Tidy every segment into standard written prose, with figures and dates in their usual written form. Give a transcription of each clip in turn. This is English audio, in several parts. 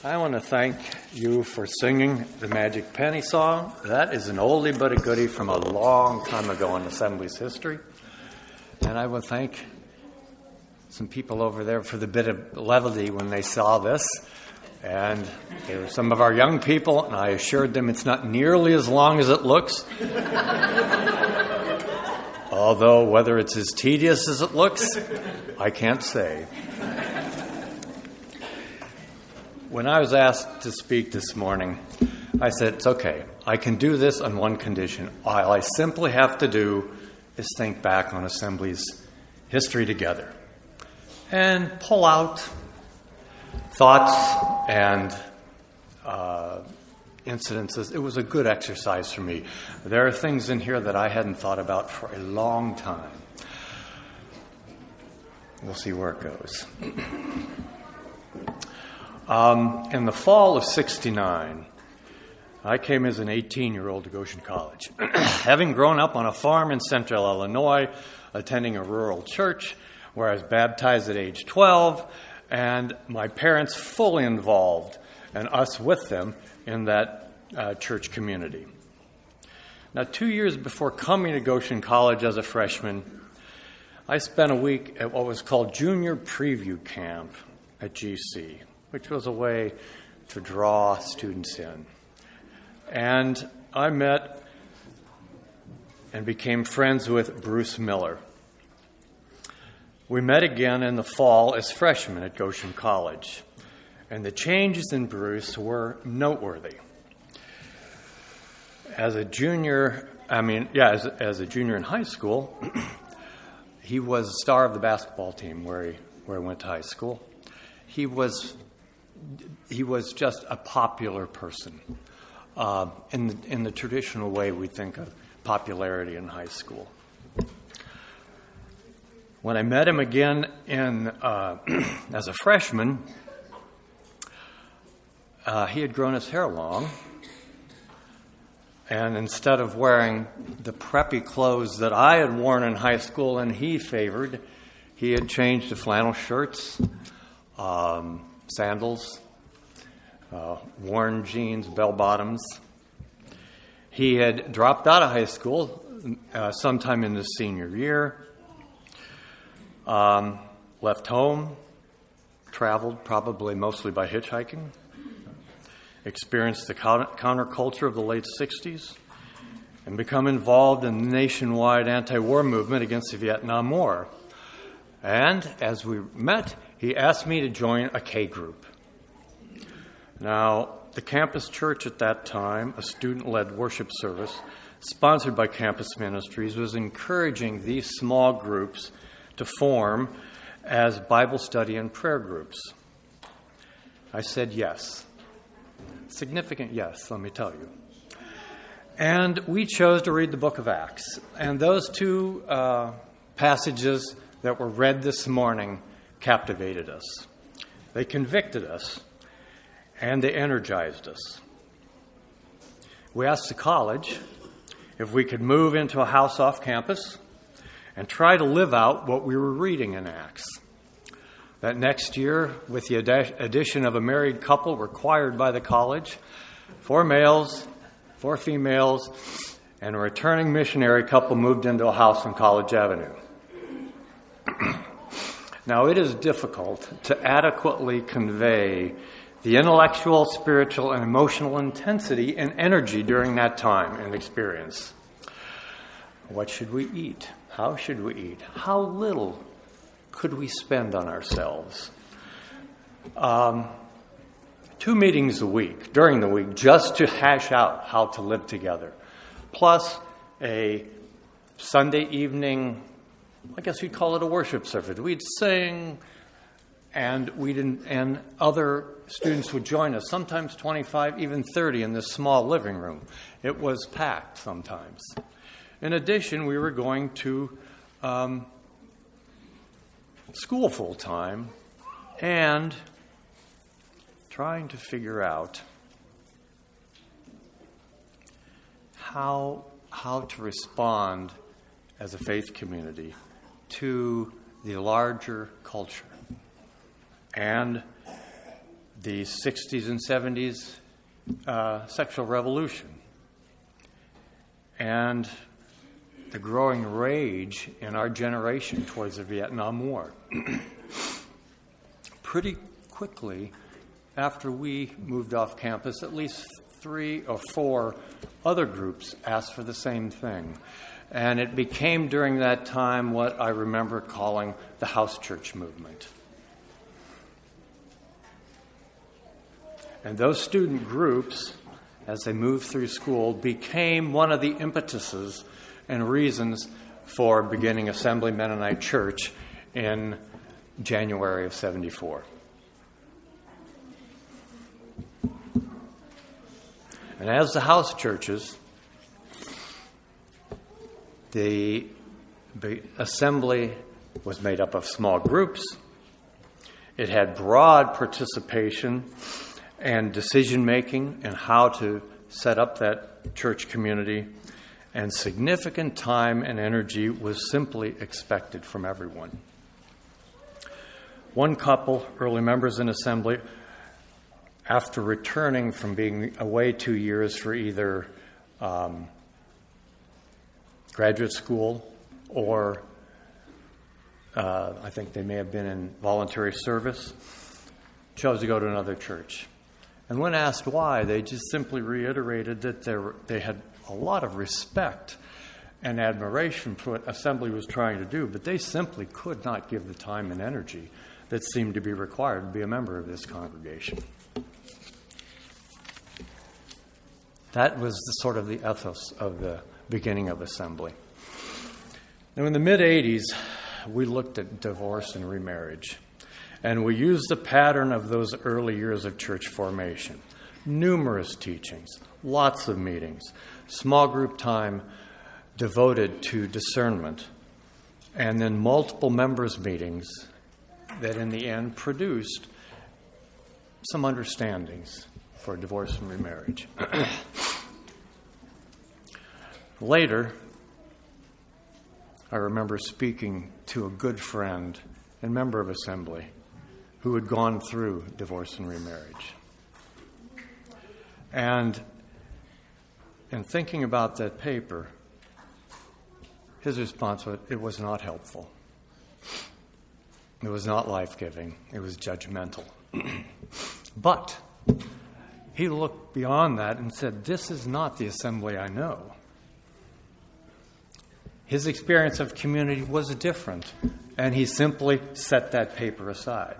I want to thank you for singing the Magic Penny song. That is an oldie but a goodie from a long time ago in Assembly's history. And I want to thank some people over there for the bit of levity when they saw this. And they were some of our young people, and I assured them it's not nearly as long as it looks. Although whether it's as tedious as it looks, I can't say. When I was asked to speak this morning, I said, it's okay. I can do this on one condition. All I simply have to do is think back on Assembly's history together and pull out thoughts and incidences. It was a good exercise for me. There are things in here that I hadn't thought about for a long time. We'll see where it goes. In the fall of '69, I came as an 18-year-old to Goshen College. Having grown up on a farm in central Illinois, attending a rural church where I was baptized at age 12, and my parents fully involved, and us with them, in that church community. Now, 2 years before coming to Goshen College as a freshman, I spent a week at what was called Junior Preview Camp at GC, which was a way to draw students in. And I met and became friends with Bruce Miller. We met again in the fall as freshmen at Goshen College, and the changes in Bruce were noteworthy. As a junior in high school, he was the star of the basketball team where I went to high school. He was just a popular person in the traditional way we think of popularity in high school. When I met him again as a freshman, he had grown his hair long, and instead of wearing the preppy clothes that I had worn in high school and he favored, he had changed to flannel shirts, sandals, worn jeans, bell-bottoms. He had dropped out of high school sometime in his senior year, left home, traveled probably mostly by hitchhiking, experienced the counterculture of the late 60s, and become involved in the nationwide anti-war movement against the Vietnam War. And as we met, he asked me to join a K group. Now, the campus church at that time, a student-led worship service sponsored by Campus Ministries, was encouraging these small groups to form as Bible study and prayer groups. I said yes. Significant yes, let me tell you. And we chose to read the book of Acts. And those two passages that were read this morning captivated us. They convicted us, and they energized us. We asked the college if we could move into a house off campus and try to live out what we were reading in Acts. That next year, with the addition of a married couple required by the college, 4 males, 4 females, and a returning missionary couple moved into a house on College Avenue. Now, it is difficult to adequately convey the intellectual, spiritual, and emotional intensity and energy during that time and experience. What should we eat? How should we eat? How little could we spend on ourselves? 2 meetings a week, during the week, just to hash out how to live together. Plus a Sunday evening, I guess you'd call it a worship service. We'd sing, and other students would join us, sometimes 25, even 30 in this small living room. It was packed sometimes. In addition, we were going to school full-time and trying to figure out how to respond as a faith community to the larger culture and the 60s and 70s sexual revolution and the growing rage in our generation towards the Vietnam War. Pretty quickly after we moved off campus, at least 3 or 4 other groups asked for the same thing. And it became during that time what I remember calling the house church movement. And those student groups, as they moved through school, became one of the impetuses and reasons for beginning Assembly Mennonite Church in January of '74. And as the house churches, the assembly was made up of small groups. It had broad participation and decision-making in how to set up that church community, and significant time and energy was simply expected from everyone. One couple, early members in assembly, after returning from being away 2 years for either graduate school or I think they may have been in voluntary service, chose to go to another church. And when asked why, they just simply reiterated that they had a lot of respect and admiration for what Assembly was trying to do, but they simply could not give the time and energy that seemed to be required to be a member of this congregation. That was the sort of the ethos of the beginning of Assembly. Now, in the mid-'80s, we looked at divorce and remarriage, and we used the pattern of those early years of church formation. Numerous teachings, lots of meetings, small group time devoted to discernment, and then multiple members' meetings that in the end produced some understandings for divorce and remarriage. Later, I remember speaking to a good friend and member of Assembly who had gone through divorce and remarriage. And in thinking about that paper, his response was, it was not helpful. It was not life-giving. It was judgmental. But he looked beyond that and said, this is not the Assembly I know. His experience of community was different, and he simply set that paper aside.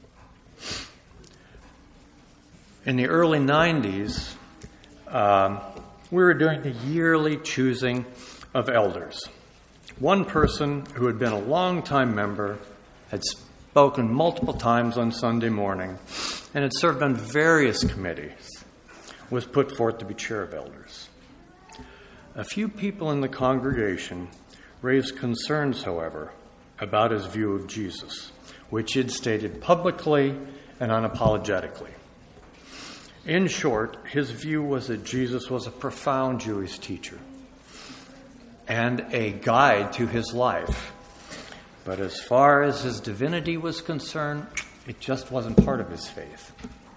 In the early 90s, we were doing the yearly choosing of elders. One person who had been a long-time member, had spoken multiple times on Sunday morning, and had served on various committees, was put forth to be chair of elders. A few people in the congregation raised concerns, however, about his view of Jesus, which he'd stated publicly and unapologetically. In short, his view was that Jesus was a profound Jewish teacher and a guide to his life. But as far as his divinity was concerned, it just wasn't part of his faith.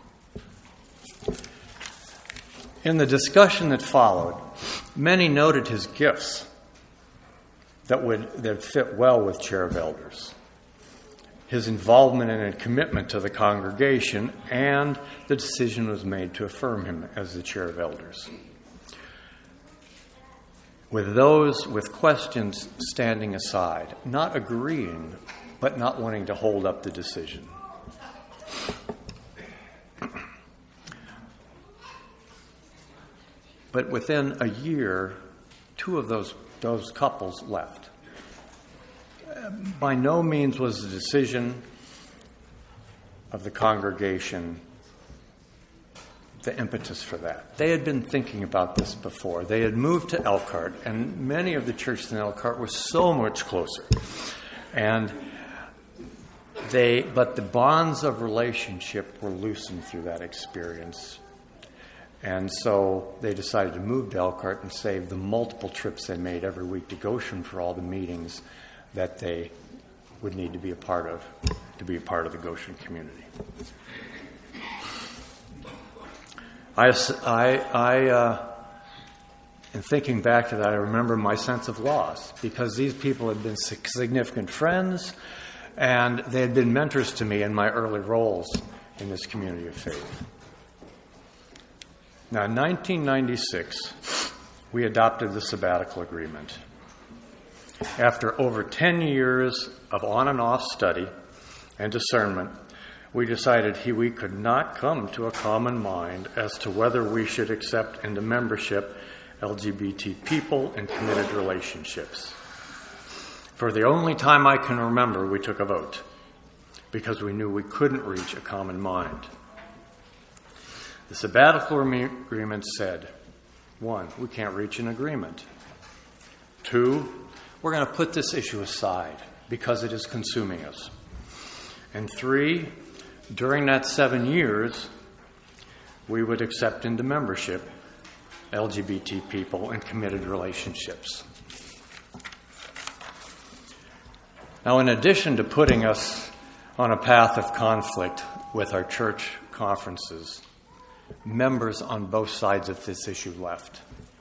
In the discussion that followed, many noted his gifts that fit well with chair of elders, his involvement and commitment to the congregation, and the decision was made to affirm him as the chair of elders. With those with questions standing aside, not agreeing, but not wanting to hold up the decision. But within a year, 2 of those couples left. By no means was the decision of the congregation the impetus for that. They had been thinking about this before. They had moved to Elkhart, and many of the churches in Elkhart were so much closer. But the bonds of relationship were loosened through that experience. And so they decided to move to Elkhart and save the multiple trips they made every week to Goshen for all the meetings that they would need to be a part of the Goshen community. In thinking back to that, I remember my sense of loss, because these people had been significant friends, and they had been mentors to me in my early roles in this community of faith. Now, in 1996, we adopted the sabbatical agreement. After over 10 years of on and off study and discernment, we decided we could not come to a common mind as to whether we should accept into membership LGBT people in committed relationships. For the only time I can remember, we took a vote because we knew we couldn't reach a common mind. The sabbatical agreement said, 1, we can't reach an agreement. 2, we're going to put this issue aside because it is consuming us. And 3, during that 7 years, we would accept into membership LGBT people in committed relationships. Now, in addition to putting us on a path of conflict with our church conferences, members on both sides of this issue left.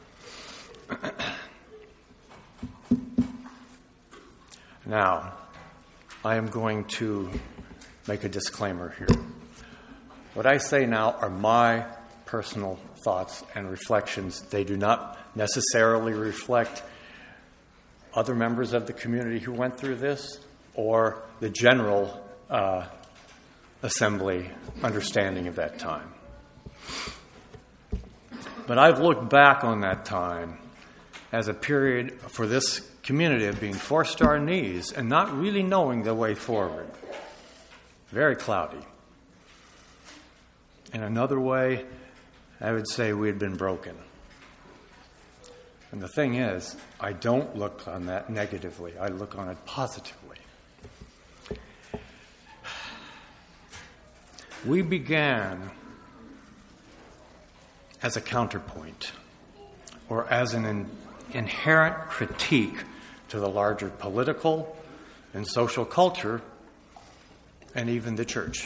Now, I am going to make a disclaimer here. What I say now are my personal thoughts and reflections. They do not necessarily reflect other members of the community who went through this or the general assembly understanding of that time. But I've looked back on that time as a period for this community of being forced to our knees and not really knowing the way forward. Very cloudy. In another way, I would say we had been broken. And the thing is, I don't look on that negatively. I look on it positively. We began as a counterpoint or as an inherent critique to the larger political and social culture and even the church.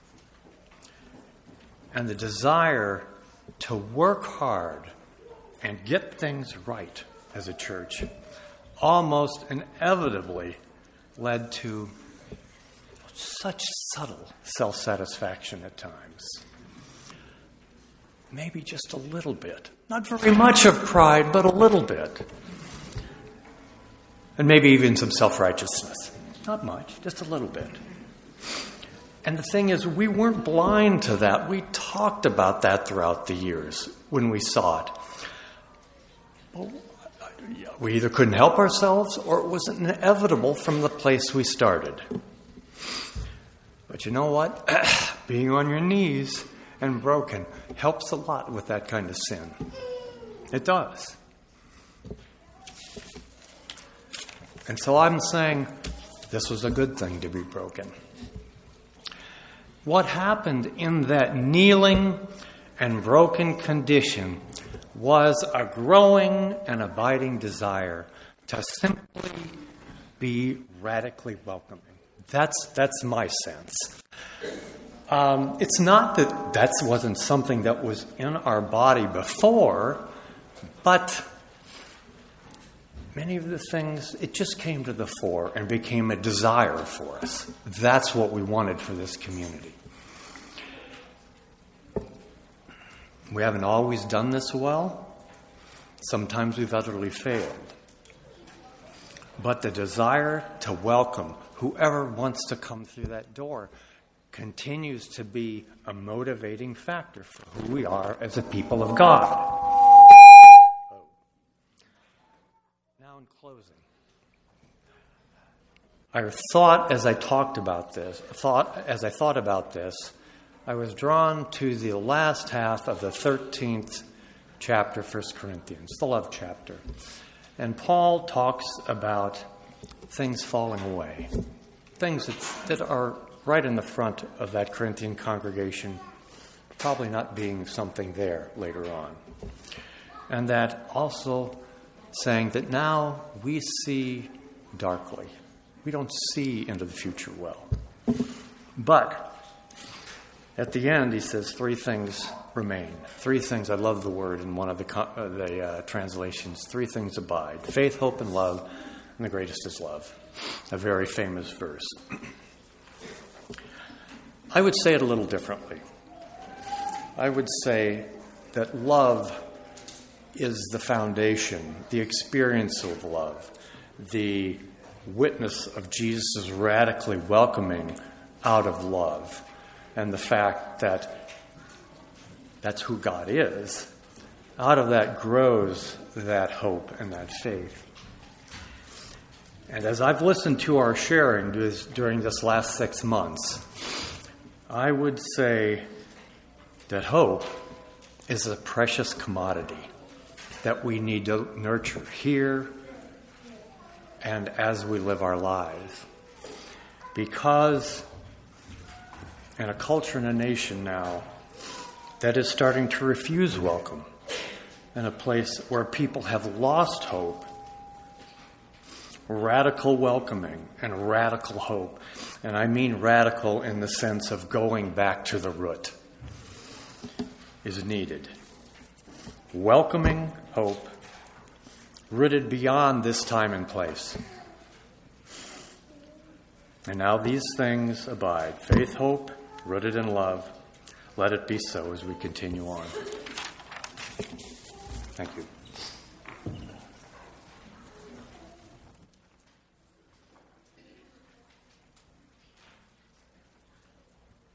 And the desire to work hard and get things right as a church almost inevitably led to such subtle self-satisfaction at times. Maybe just a little bit. Not very much of pride, but a little bit. And maybe even some self-righteousness. Not much, just a little bit. And the thing is, we weren't blind to that. We talked about that throughout the years when we saw it. Well, we either couldn't help ourselves or it was inevitable from the place we started. But you know what? Being on your knees and broken helps a lot with that kind of sin. It does. And so I'm saying this was a good thing to be broken. What happened in that kneeling and broken condition was a growing and abiding desire to simply be radically welcoming. That's my sense. It's not that wasn't something that was in our body before, but many of the things, it just came to the fore and became a desire for us. That's what we wanted for this community. We haven't always done this well. Sometimes we've utterly failed. But the desire to welcome whoever wants to come through that door continues to be a motivating factor for who we are as a people of God. Now, in closing, I thought as I thought about this, I was drawn to the last half of the 13th chapter, 1 Corinthians, the love chapter. And Paul talks about things falling away, things that are right in the front of that Corinthian congregation, probably not being something there later on. And that also saying that now we see darkly. We don't see into the future well. But At the end, he says 3 things remain. 3 things, I love the word in one of the translations, 3 things abide. Faith, hope, and love, and the greatest is love. A very famous verse. I would say it a little differently. I would say that love is the foundation, the experience of love, the witness of Jesus' radically welcoming out of love, and the fact that that's who God is. Out of that grows that hope and that faith. And as I've listened to our sharing during this last 6 months, I would say that hope is a precious commodity that we need to nurture here and as we live our lives. Because in a culture and a nation now that is starting to refuse welcome, in a place where people have lost hope, radical welcoming and radical hope, and I mean radical in the sense of going back to the root, is needed. Welcoming hope, rooted beyond this time and place. And now these things abide: faith, hope, rooted in love. Let it be so as we continue on. Thank you.